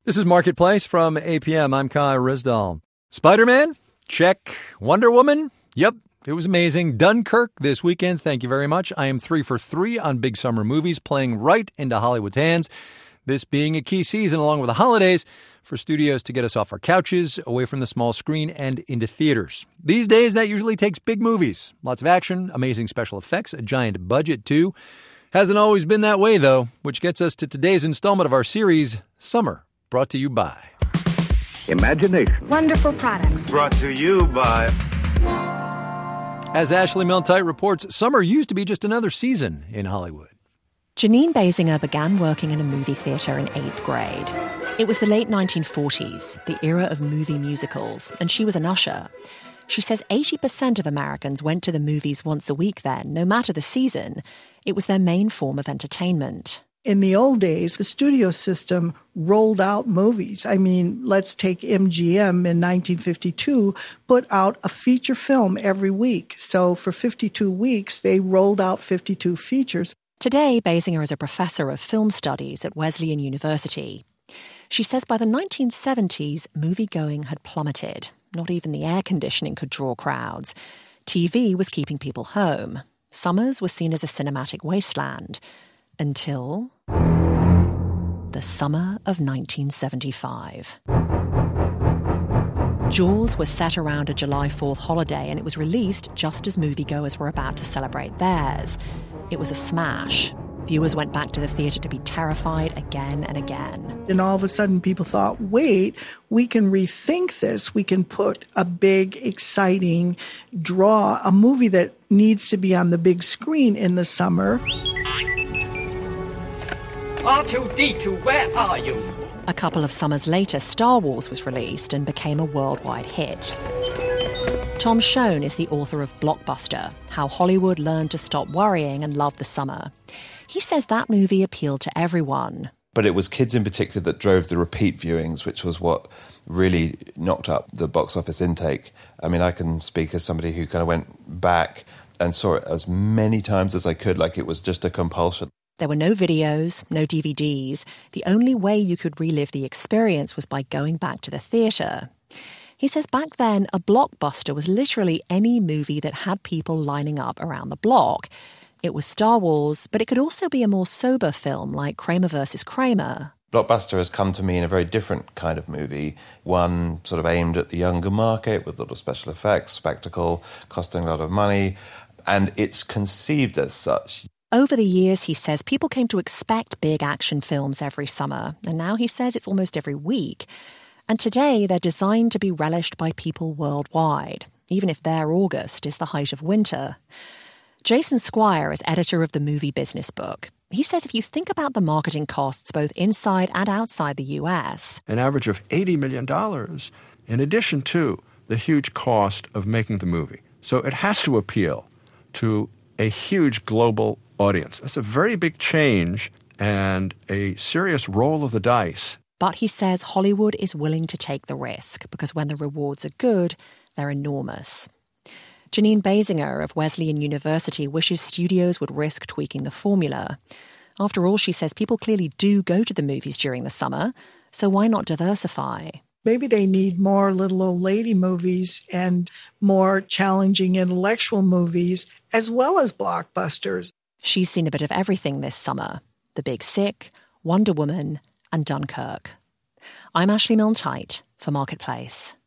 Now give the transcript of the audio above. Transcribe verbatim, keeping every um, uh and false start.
This is Marketplace from A P M. I'm Kai Rizdal. Spider-Man? Check. Wonder Woman? Yep, it was amazing. Dunkirk this weekend. Thank you very much. I am three for three on big summer movies, playing right into Hollywood's hands. This being a key season, along with the holidays, for studios to get us off our couches, away from the small screen, and into theaters. These days, that usually takes big movies. Lots of action, amazing special effects, a giant budget, too. Hasn't always been that way, though, which gets us to today's installment of our series, Summer, brought to you by Imagination. Wonderful products. Brought to you by... As Ashley Milne-Tyte reports, summer used to be just another season in Hollywood. Janine Basinger began working in a movie theatre in eighth grade. It was the late nineteen forties, the era of movie musicals, and she was an usher. She says eighty percent of Americans went to the movies once a week then, no matter the season. It was their main form of entertainment. In the old days, the studio system rolled out movies. I mean, let's take M G M in nineteen fifty-two, put out a feature film every week. So for fifty-two weeks, they rolled out fifty-two features. Today, Basinger is a professor of film studies at Wesleyan University. She says by the nineteen seventies, movie-going had plummeted. Not even the air conditioning could draw crowds. T V was keeping people home. Summers were seen as a cinematic wasteland. Until the summer of nineteen seventy-five. Jaws was set around a July fourth holiday, and it was released just as moviegoers were about to celebrate theirs. It was a smash. Viewers went back to the theatre to be terrified again and again. And all of a sudden people thought, wait, we can rethink this. We can put a big, exciting draw, a movie that needs to be on the big screen in the summer. R two D two, where are you? A couple of summers later, Star Wars was released and became a worldwide hit. Tom Schoen is the author of Blockbuster, How Hollywood Learned to Stop Worrying and Love the Summer. He says that movie appealed to everyone. But it was kids in particular that drove the repeat viewings, which was what really knocked up the box office intake. I mean, I can speak as somebody who kind of went back and saw it as many times as I could, like it was just a compulsion. There were no videos, no D V Ds. The only way you could relive the experience was by going back to the theatre. He says back then, a blockbuster was literally any movie that had people lining up around the block. It was Star Wars, but it could also be a more sober film like Kramer versus Kramer. Blockbuster has come to me in a very different kind of movie, one sort of aimed at the younger market with a lot of special effects, spectacle, costing a lot of money, and it's conceived as such. Over the years, he says, people came to expect big action films every summer, and now he says it's almost every week. And today, they're designed to be relished by people worldwide, even if their August is the height of winter. Jason Squire is editor of the Movie Business Book. He says if you think about the marketing costs both inside and outside the U S... An average of eighty million dollars, in addition to the huge cost of making the movie. So it has to appeal to a huge global audience. That's a very big change and a serious roll of the dice. But he says Hollywood is willing to take the risk because when the rewards are good, they're enormous. Janine Basinger of Wesleyan University wishes studios would risk tweaking the formula. After all, she says people clearly do go to the movies during the summer, so why not diversify? Maybe they need more little old lady movies and more challenging intellectual movies, as well as blockbusters. She's seen a bit of everything this summer. The Big Sick, Wonder Woman, and Dunkirk. I'm Ashley Milne-Tyte for Marketplace.